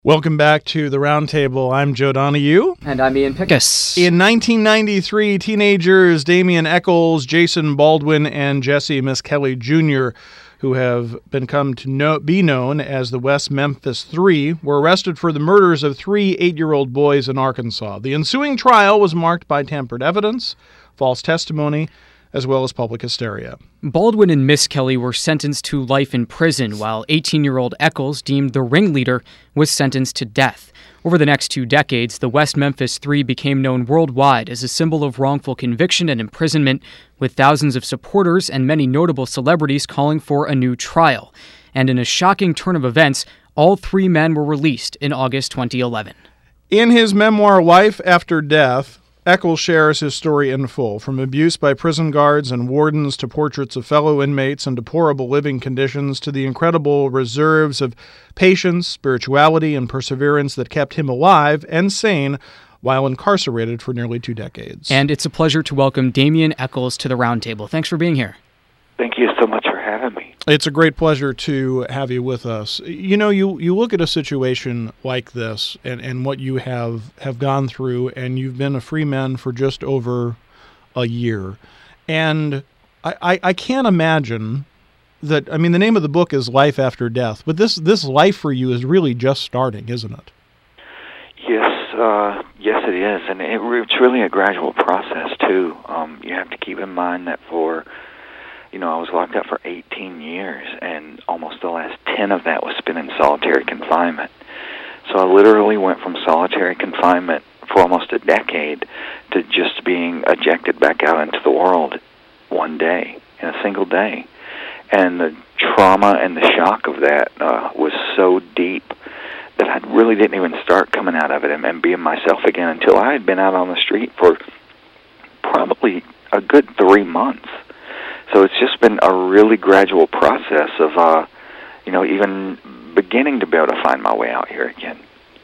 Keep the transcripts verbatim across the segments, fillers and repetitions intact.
Welcome back to the Roundtable. I'm Joe Donahue. And I'm Ian Pickus. In nineteen ninety-three, teenagers Damien Echols, Jason Baldwin, and Jesse Misskelley Junior, who have been come to know, be known as the West Memphis Three, were arrested for the murders of three eight-year-old boys in Arkansas. The ensuing trial was marked by tampered evidence, false testimony, as well as public hysteria. Baldwin and Misskelley were sentenced to life in prison, while eighteen-year-old Echols, deemed the ringleader, was sentenced to death. Over the next two decades, the West Memphis Three became known worldwide as a symbol of wrongful conviction and imprisonment, with thousands of supporters and many notable celebrities calling for a new trial. And in a shocking turn of events, all three men were released in August twenty eleven. In his memoir, Life After Death, Echols shares his story in full, from abuse by prison guards and wardens to portraits of fellow inmates and deplorable living conditions to the incredible reserves of patience, spirituality, and perseverance that kept him alive and sane while incarcerated for nearly two decades. And it's a pleasure to welcome Damien Echols to the Roundtable. Thanks for being here. Thank you so much for having me. It's a great pleasure to have you with us. You know, you, you look at a situation like this and, and what you have, have gone through, and you've been a free man for just over a year. And I, I, I can't imagine that, I mean, the name of the book is Life After Death, but this, this life for you is really just starting, isn't it? Yes, uh, yes it is. And it, it's really a gradual process, too. Um, you have to keep in mind that for... You know, I was locked up for eighteen years, and almost the last ten of that was spent in solitary confinement. So I literally went from solitary confinement for almost a decade to just being ejected back out into the world one day, in a single day. And the trauma and the shock of that uh, was so deep that I really didn't even start coming out of it and, and being myself again until I had been out on the street for probably a good three months. So it's just been a really gradual process of, uh, you know, even beginning to be able to find my way out here again.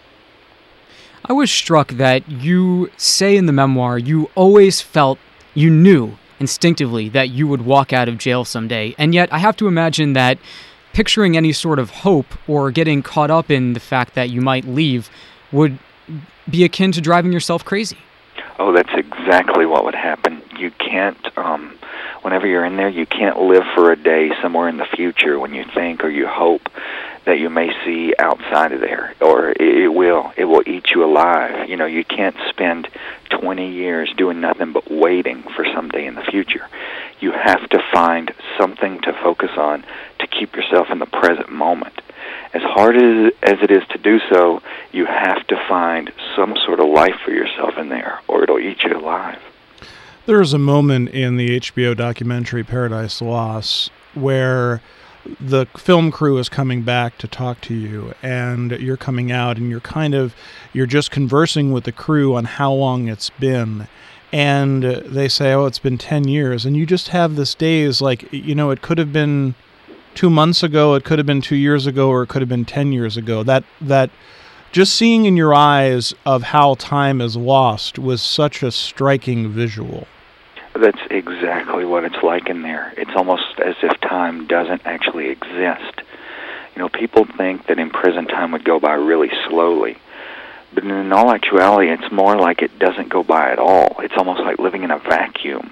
I was struck that you say in the memoir you always felt, you knew instinctively that you would walk out of jail someday. And yet I have to imagine that picturing any sort of hope or getting caught up in the fact that you might leave would be akin to driving yourself crazy. Oh, that's exactly what would happen. You can't... Um, Whenever you're in there, you can't live for a day somewhere in the future when you think or you hope that you may see outside of there, or it will. It will eat you alive. You know, you can't spend twenty years doing nothing but waiting for someday in the future. You have to find something to focus on to keep yourself in the present moment. As hard as as it is to do so, you have to find some sort of life for yourself in there, or it'll eat you alive. There's a moment in the H B O documentary Paradise Lost where the film crew is coming back to talk to you, and you're coming out, and you're kind of, you're just conversing with the crew on how long it's been. And they say, oh, it's been ten years. And you just have this daze like, you know, it could have been two months ago, it could have been two years ago, or it could have been ten years ago. That, that, just seeing in your eyes of how time is lost was such a striking visual. That's exactly what it's like in there. It's almost as if time doesn't actually exist. You know, people think that in prison time would go by really slowly. But in all actuality, it's more like it doesn't go by at all. It's almost like living in a vacuum.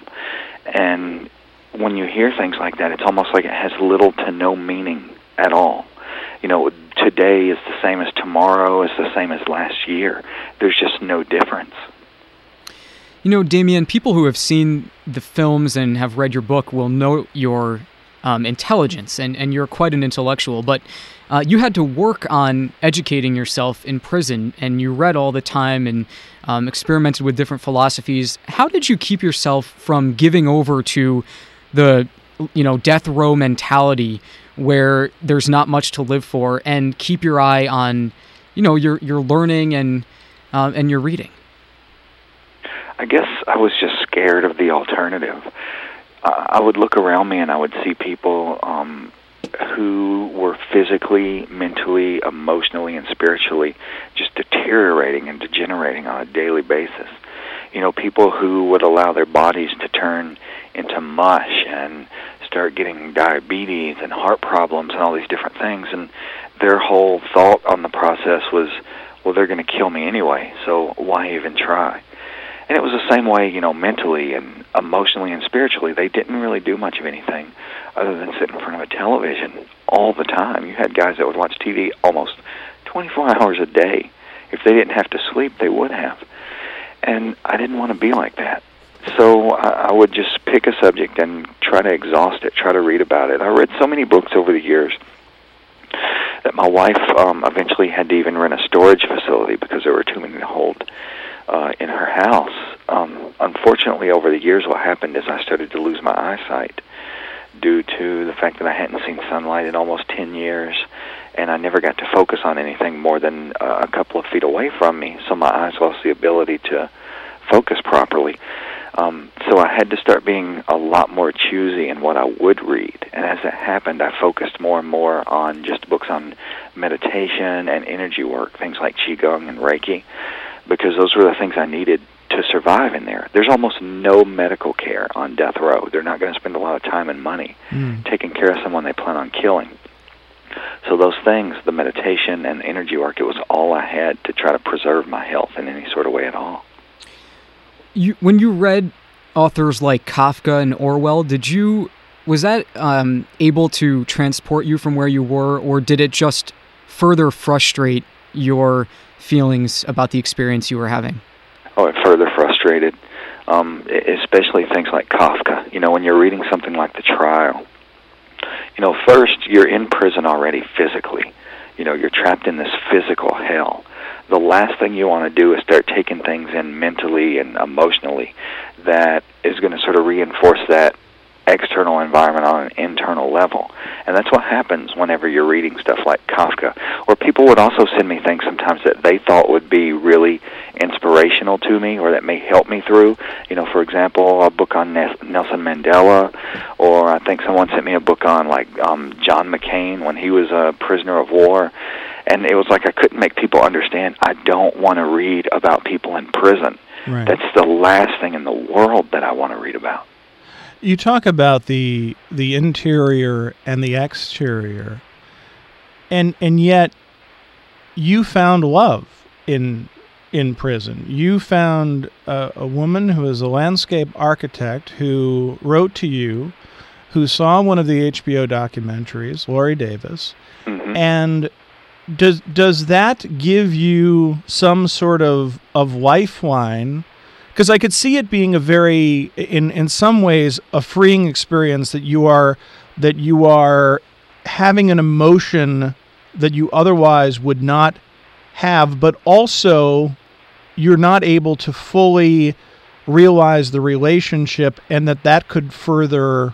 And when you hear things like that, it's almost like it has little to no meaning at all. You know, today is the same as tomorrow, is the same as last year. There's just no difference. You know, Damien, people who have seen the films and have read your book will know your um, intelligence, and, and you're quite an intellectual, but uh, you had to work on educating yourself in prison, and you read all the time and um, experimented with different philosophies. How did you keep yourself from giving over to the, you know, death row mentality where there's not much to live for, and keep your eye on, you know, your, your learning and uh, and your reading? I guess I was just scared of the alternative. Uh, I would look around me and I would see people um, who were physically, mentally, emotionally, and spiritually just deteriorating and degenerating on a daily basis. You know, people who would allow their bodies to turn into mush and start getting diabetes and heart problems and all these different things. And their whole thought on the process was, well, they're going to kill me anyway, so why even try? And it was the same way, you know, mentally and emotionally and spiritually. They didn't really do much of anything other than sit in front of a television all the time. You had guys that would watch T V almost twenty-four hours a day. If they didn't have to sleep, they would have. And I didn't want to be like that. So I would just pick a subject and try to exhaust it, try to read about it. I read so many books over the years that my wife um, eventually had to even rent a storage facility because there were too many to hold uh, in her house. Um, unfortunately, over the years, what happened is I started to lose my eyesight due to the fact that I hadn't seen sunlight in almost ten years, and I never got to focus on anything more than uh, a couple of feet away from me, so my eyes lost the ability to focus properly. Um, so I had to start being a lot more choosy in what I would read. And as that happened, I focused more and more on just books on meditation and energy work, things like Qigong and Reiki, because those were the things I needed to survive in there. There's almost no medical care on death row. They're not going to spend a lot of time and money mm. taking care of someone they plan on killing. So those things, the meditation and energy work, it was all I had to try to preserve my health in any sort of way at all. You, when you read authors like Kafka and Orwell, did you was that um, able to transport you from where you were, or did it just further frustrate your feelings about the experience you were having? Oh, it further frustrated, um, especially things like Kafka. You know, when you're reading something like The Trial, you know, first you're in prison already physically. You know, you're trapped in this physical hell. The last thing you want to do is start taking things in mentally and emotionally that is going to sort of reinforce that external environment on an internal level. And that's what happens whenever you're reading stuff like Kafka. Or people would also send me things sometimes that they thought would be really inspirational to me or that may help me through. You know, for example, a book on Nelson Mandela, or I think someone sent me a book on, like, um, John McCain when he was a prisoner of war. And it was like I couldn't make people understand, I don't want to read about people in prison. Right. That's the last thing in the world that I want to read about. You talk about the the interior and the exterior, and and yet you found love in in prison. You found a, a woman who is a landscape architect who wrote to you, who saw one of the H B O documentaries, Laurie Davis, mm-hmm. and does does that give you some sort of of lifeline? Because I could see it being a very, in in some ways, a freeing experience that you are that you are having an emotion that you otherwise would not have, but also you're not able to fully realize the relationship, and that that could further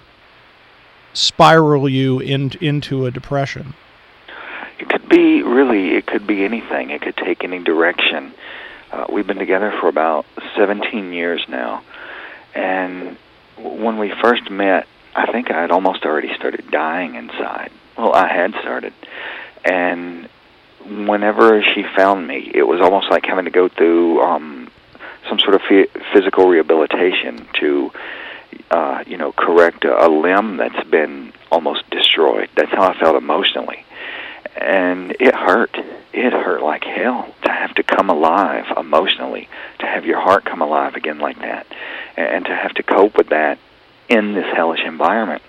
spiral you in, into a depression. It could be, really, it could be anything. It could take any direction. Uh, we've been together for about seventeen years now, and when we first met, I think I had almost already started dying inside. Well, I had started, and whenever she found me, it was almost like having to go through um, some sort of f- physical rehabilitation to, uh, you know, correct a, a limb that's been almost destroyed. That's how I felt emotionally. And it hurt. It hurt like hell to have to come alive emotionally, to have your heart come alive again like that, and to have to cope with that in this hellish environment.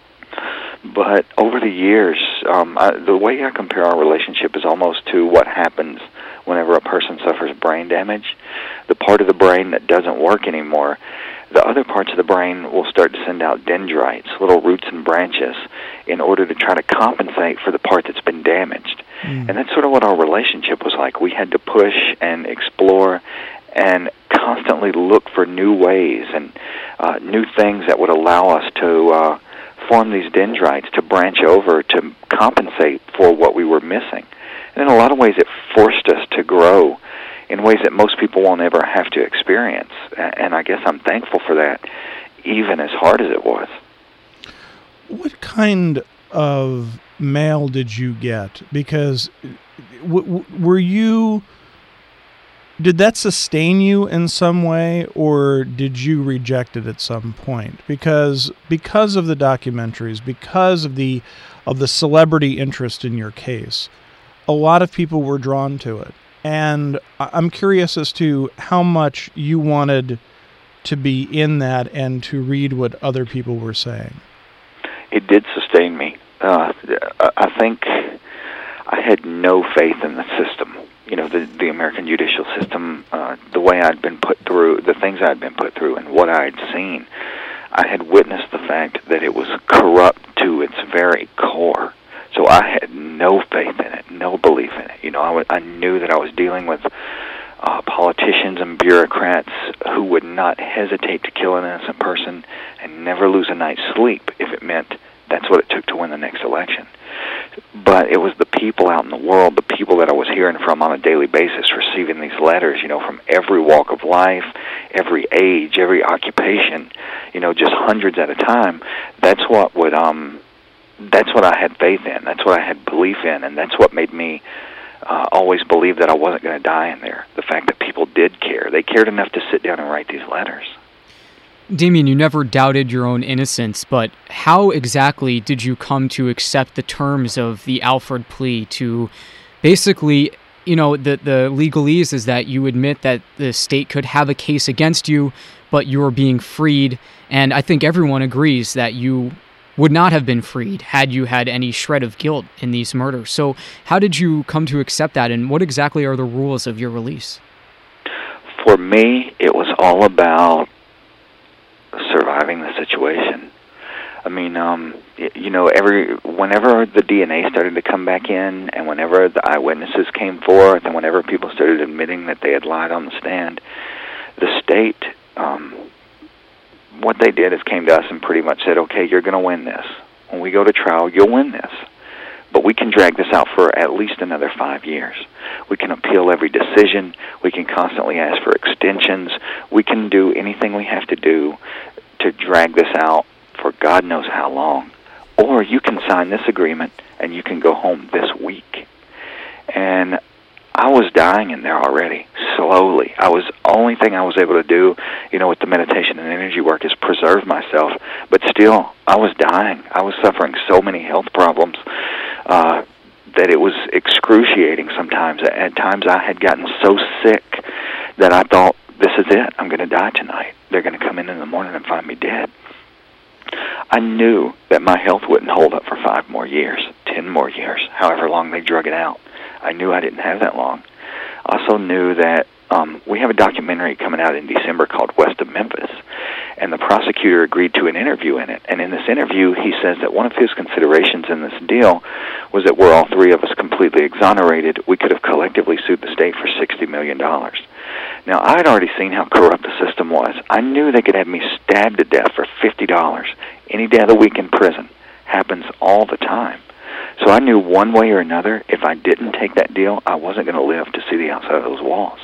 But over the years, um, I, the way I compare our relationship is almost to what happens whenever a person suffers brain damage. The part of the brain that doesn't work anymore, the other parts of the brain will start to send out dendrites, little roots and branches, in order to try to compensate for the part that's been damaged. Mm. And that's sort of what our relationship was like. We had to push and explore and constantly look for new ways and uh, new things that would allow us to uh, form these dendrites, to branch over, to compensate for what we were missing. And in a lot of ways, it forced us to grow in ways that most people won't ever have to experience. And I guess I'm thankful for that, even as hard as it was. What kind of mail did you get? Because w- w- were you did that sustain you in some way, or did you reject it at some point? Because because of the documentaries, because of the of the celebrity interest in your case, a lot of people were drawn to it. And I'm curious as to how much you wanted to be in that and to read what other people were saying. It did sustain me. Uh, I think I had no faith in the system. You know, the the American judicial system, uh, the way I'd been put through, the things I'd been put through, and what I'd seen. I had witnessed the fact that it was corrupt to its very core. So I had no faith in it, no belief in it. You know, I, w- I knew that I was dealing with uh, politicians and bureaucrats who would not hesitate to kill an innocent person and never lose a night's sleep if it meant that's what it took to win the next election. But it was the people out in the world, the people that I was hearing from on a daily basis, receiving these letters, you know, from every walk of life, every age, every occupation, you know, just hundreds at a time. That's what would, um, that's what I had faith in. That's what I had belief in, and that's what made me uh, always believe that I wasn't going to die in there. The fact that people did care. They cared enough to sit down and write these letters. Damien, you never doubted your own innocence, but how exactly did you come to accept the terms of the Alford plea to basically, you know, the, the legalese is that you admit that the state could have a case against you, but you are being freed, and I think everyone agrees that you would not have been freed had you had any shred of guilt in these murders. So how did you come to accept that, and what exactly are the rules of your release? For me, it was all about surviving the situation. I mean, um, you know, every whenever the D N A started to come back in, and whenever the eyewitnesses came forth, and whenever people started admitting that they had lied on the stand, the state, um, what they did is came to us and pretty much said, okay, you're going to win this. When we go to trial, you'll win this. But we can drag this out for at least another five years. We can appeal every decision. We can constantly ask for extensions. We can do anything we have to do to drag this out for God knows how long. Or you can sign this agreement and you can go home this week. And I was dying in there already, slowly. I was, only thing I was able to do, you know, with the meditation and energy work is preserve myself. But still, I was dying. I was suffering so many health problems uh, that it was excruciating sometimes. At times I had gotten so sick that I thought, this is it. I'm going to die tonight. They're going to come in in the morning and find me dead. I knew that my health wouldn't hold up for five more years, ten more years, however long they drug it out. I knew I didn't have that long. I also knew that um, we have a documentary coming out in December called West of Memphis, and the prosecutor agreed to an interview in it. And in this interview, he says that one of his considerations in this deal was that were all three of us completely exonerated, we could have collectively sued the state for sixty million dollars. Now, I had already seen how corrupt the system was. I knew they could have me stabbed to death for fifty dollars any day of the week in prison. Happens all the time. So I knew one way or another, if I didn't take that deal, I wasn't going to live to see the outside of those walls.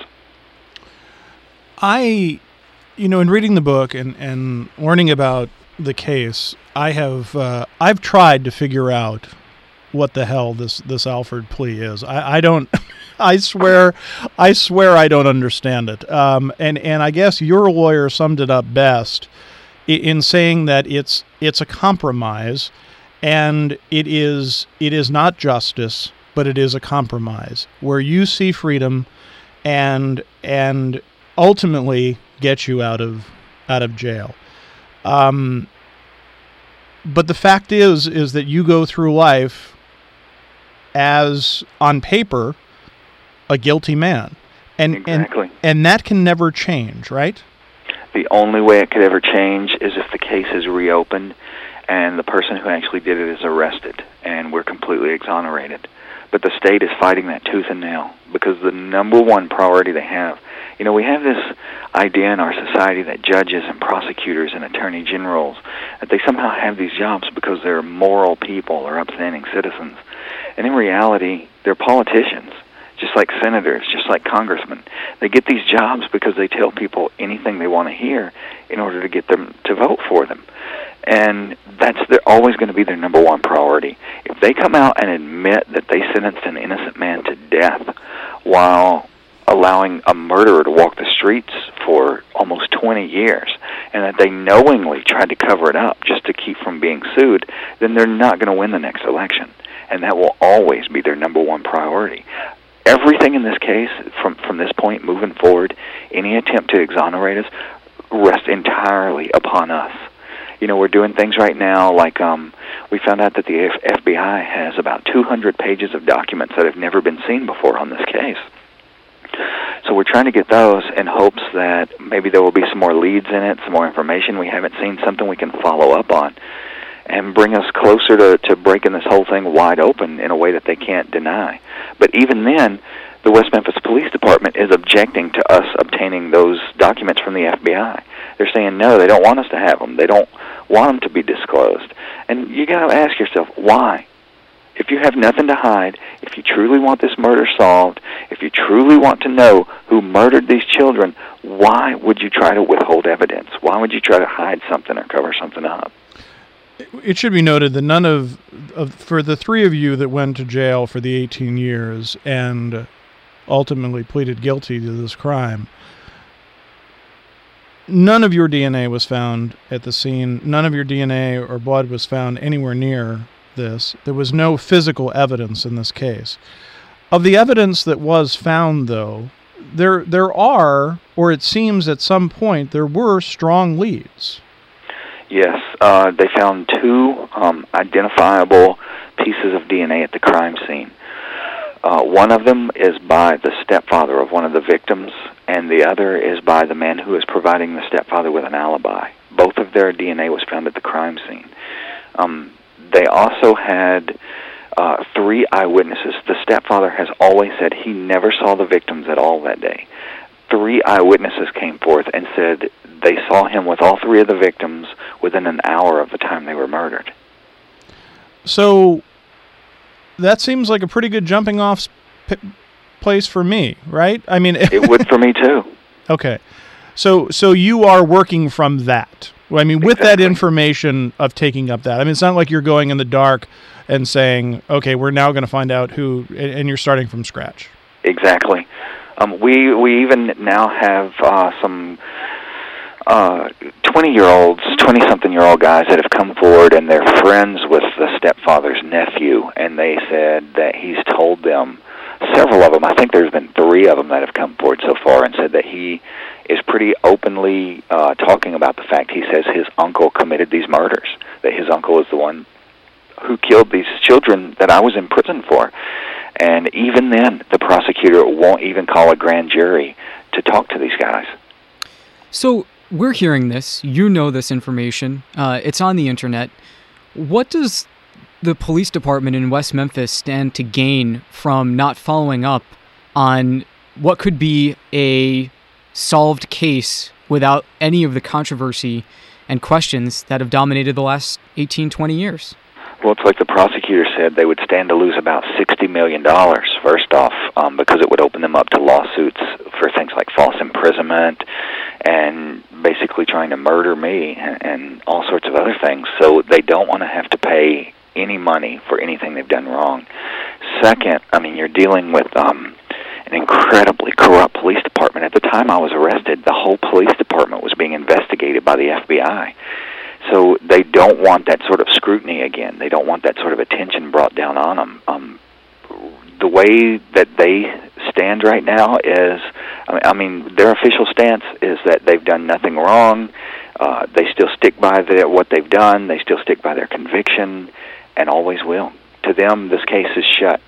I, you know, in reading the book and, and learning about the case, I have uh, I've tried to figure out what the hell this, this Alford plea is. I, I don't, I swear, I swear I don't understand it. Um, and, and I guess your lawyer summed it up best in, in saying that it's it's a compromise. And it is it is not justice, but it is a compromise where you see freedom and and ultimately get you out of out of jail. Um, but the fact is is that you go through life as, on paper, a guilty man. And exactly. and, and that can never change, right? The only way it could ever change is if the case is reopened and the person who actually did it is arrested, and we're completely exonerated. But the state is fighting that tooth and nail, because the number one priority they have, you know, we have this idea in our society that judges and prosecutors and attorney generals, that they somehow have these jobs because they're moral people or upstanding citizens. And in reality, they're politicians, just like senators, just like congressmen. They get these jobs because they tell people anything they want to hear in order to get them to vote for them. And that's their, always going to be their number one priority. If they come out and admit that they sentenced an innocent man to death while allowing a murderer to walk the streets for almost twenty years, and that they knowingly tried to cover it up just to keep from being sued, then they're not going to win the next election. And that will always be their number one priority. Everything in this case, from, from this point moving forward, any attempt to exonerate us, rests entirely upon us. You know, we're doing things right now like um, we found out that the F- F B I has about two hundred pages of documents that have never been seen before on this case. So we're trying to get those in hopes that maybe there will be some more leads in it, some more information we haven't seen, something we can follow up on, and bring us closer to, to breaking this whole thing wide open in a way that they can't deny. But even then, the West Memphis Police Department is objecting to us obtaining those documents from the F B I. They're saying, no, they don't want us to have them. They don't want them to be disclosed. And you got to ask yourself, why? If you have nothing to hide, if you truly want this murder solved, if you truly want to know who murdered these children, why would you try to withhold evidence? Why would you try to hide something or cover something up? It should be noted that none of, of, for the three of you that went to jail for the eighteen years and ultimately pleaded guilty to this crime, none of your D N A was found at the scene. None of your D N A or blood was found anywhere near this. There was no physical evidence in this case. Of the evidence that was found, though, there there are, or it seems at some point, there were strong leads. Yes, uh, they found two um, identifiable pieces of D N A at the crime scene. Uh, one of them is by the stepfather of one of the victims, and the other is by the man who is providing the stepfather with an alibi. Both of their D N A was found at the crime scene. Um, they also had uh, three eyewitnesses. The stepfather has always said he never saw the victims at all that day. Three eyewitnesses came forth and said they saw him with all three of the victims within an hour of the time they were murdered. So that seems like a pretty good jumping off p- place for me, right? I mean, it would for me too. Okay. So so you are working from that. I mean, with Exactly. that information of taking up that. I mean, it's not like you're going in the dark and saying, okay, we're now going to find out who, and you're starting from scratch. Exactly. Um, we we even now have uh, some uh, twenty-year-olds, twenty-something-year-old guys that have come forward, and they're friends with the stepfather's nephew, and they said that he's told them, several of them, I think there's been three of them that have come forward so far, and said that he is pretty openly uh, talking about the fact he says his uncle committed these murders, that his uncle is the one who killed these children that I was in prison for. And even then, the prosecutor won't even call a grand jury to talk to these guys. So we're hearing this. You know this information. Uh, it's on the internet. What does the police department in West Memphis stand to gain from not following up on what could be a solved case without any of the controversy and questions that have dominated the last eighteen, twenty years? Well, it's like the prosecutor said, they would stand to lose about sixty million dollars, first off, um, because it would open them up to lawsuits for things like false imprisonment and basically trying to murder me and, and all sorts of other things. So they don't want to have to pay any money for anything they've done wrong. Second, I mean, you're dealing with um, an incredibly corrupt police department. At the time I was arrested, the whole police department was being investigated by the F B I. So they don't want that sort of scrutiny again. They don't want that sort of attention brought down on them. Um, the way that they stand right now is, I mean, their official stance is that they've done nothing wrong. Uh, they still stick by their, what they've done. They still stick by their conviction and always will. To them, this case is shut.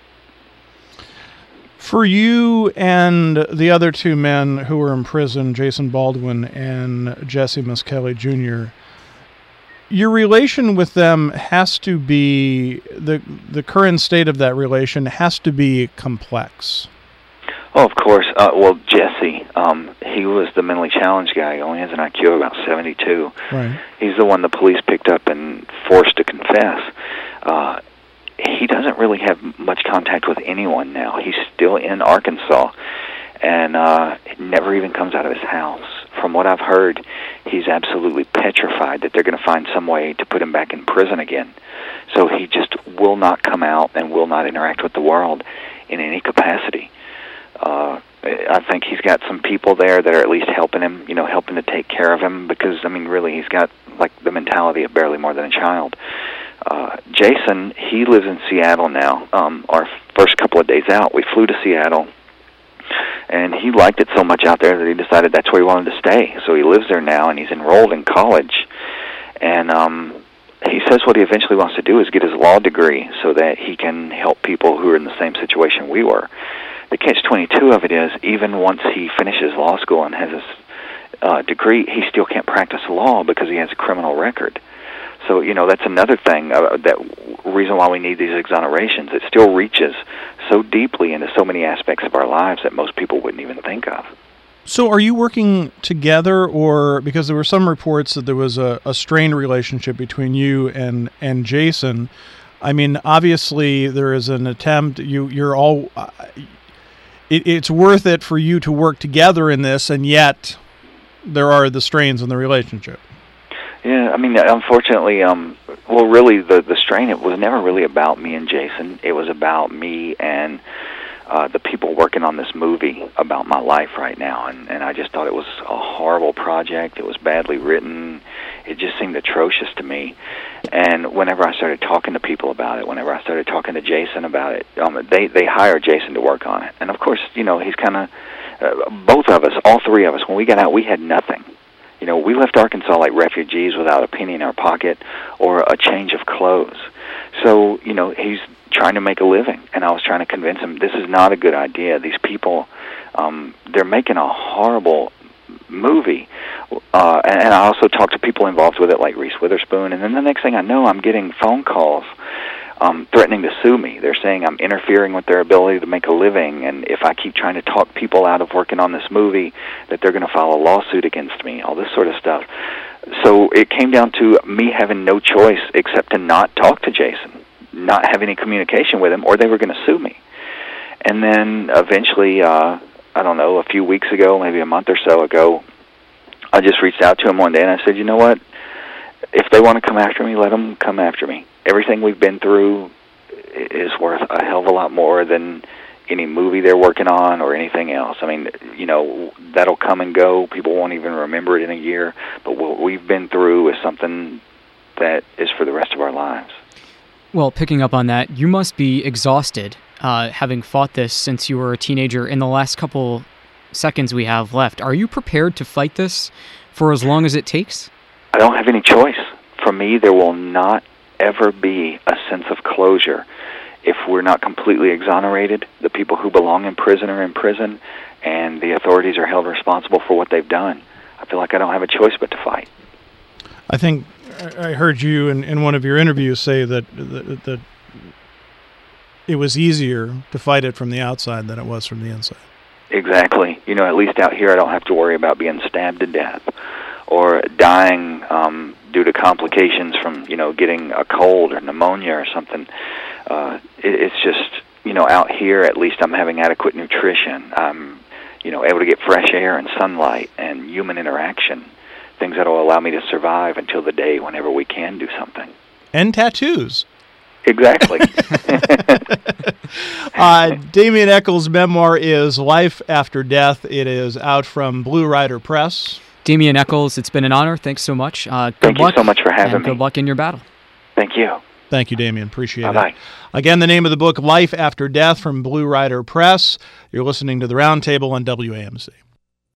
For you and the other two men who were in prison, Jason Baldwin and Jesse Miskelly Junior, your relation with them has to be, the the current state of that relation has to be complex. Oh, of course. Uh, well, Jesse, um, he was the mentally challenged guy. He only has an I Q of about seventy-two. Right. He's the one the police picked up and forced to confess. Uh, he doesn't really have much contact with anyone now. He's still in Arkansas, and uh, never even comes out of his house. From what I've heard, he's absolutely petrified that they're going to find some way to put him back in prison again. So he just will not come out and will not interact with the world in any capacity. Uh, I think he's got some people there that are at least helping him, you know, helping to take care of him, because, I mean, really, he's got, like, the mentality of barely more than a child. Uh, Jason, he lives in Seattle now. Um, our first couple of days out, we flew to Seattle, and he liked it so much out there that he decided that's where he wanted to stay. So he lives there now, and he's enrolled in college. And um, he says what he eventually wants to do is get his law degree so that he can help people who are in the same situation we were. The catch twenty-two of it is, even once he finishes law school and has his uh, degree, he still can't practice law because he has a criminal record. So, you know, that's another thing, uh, that reason why we need these exonerations. It still reaches so deeply into so many aspects of our lives that most people wouldn't even think of. So are you working together, or because there were some reports that there was a, a strained relationship between you and, and Jason? I mean, obviously there is an attempt, you, you're all... Uh, it, it's worth it for you to work together in this, and yet there are the strains in the relationship. Yeah, I mean, unfortunately, um, well, really, the the strain, it was never really about me and Jason. It was about me and uh, the people working on this movie about my life right now. And, and I just thought it was a horrible project. It was badly written. It just seemed atrocious to me. And whenever I started talking to people about it, whenever I started talking to Jason about it, um, they, they hired Jason to work on it. And, of course, you know, he's kind of, uh, both of us, all three of us, when we got out, we had nothing. You know, we left Arkansas like refugees without a penny in our pocket or a change of clothes. So, you know, he's trying to make a living, and I was trying to convince him this is not a good idea. These people, um, they're making a horrible movie. Uh, and, and I also talked to people involved with it, like Reese Witherspoon, and then the next thing I know, I'm getting phone calls um, threatening to sue me. They're saying I'm interfering with their ability to make a living, and if I keep trying to talk people out of working on this movie, that they're going to file a lawsuit against me, all this sort of stuff. So it came down to me having no choice except to not talk to Jason, not have any communication with him, or they were going to sue me. And then eventually, uh, I don't know, a few weeks ago, maybe a month or so ago, I just reached out to him one day and I said, you know what, if they want to come after me, let them come after me. Everything we've been through is worth a hell of a lot more than any movie they're working on or anything else. I mean, you know, that'll come and go. People won't even remember it in a year. But what we've been through is something that is for the rest of our lives. Well, picking up on that, you must be exhausted, uh, having fought this since you were a teenager. In the last couple seconds we have left, are you prepared to fight this for as long as it takes? I don't have any choice. For me, there will not ever be a sense of closure if we're not completely exonerated. The people who belong in prison are in prison, and the authorities are held responsible for what they've done. I feel like I don't have a choice but to fight. I think I heard you in, in one of your interviews say that, that that it was easier to fight it from the outside than it was from the inside. Exactly. You know, at least out here I don't have to worry about being stabbed to death or dying um, due to complications from, you know, getting a cold or pneumonia or something. Uh, it, it's just, you know, out here at least I'm having adequate nutrition. I'm, you know, able to get fresh air and sunlight and human interaction, things that will allow me to survive until the day whenever we can do something. And tattoos. Exactly. uh, Damien Echols' memoir is Life After Death. It is out from Blue Rider Press. Damien Echols, it's been an honor. Thanks so much. Uh, good Thank luck, you so much for having and me. Good luck in your battle. Thank you. Thank you, Damien. Appreciate Bye-bye. it. Again, the name of the book, Life After Death, from Blue Rider Press. You're listening to The Roundtable on W A M C.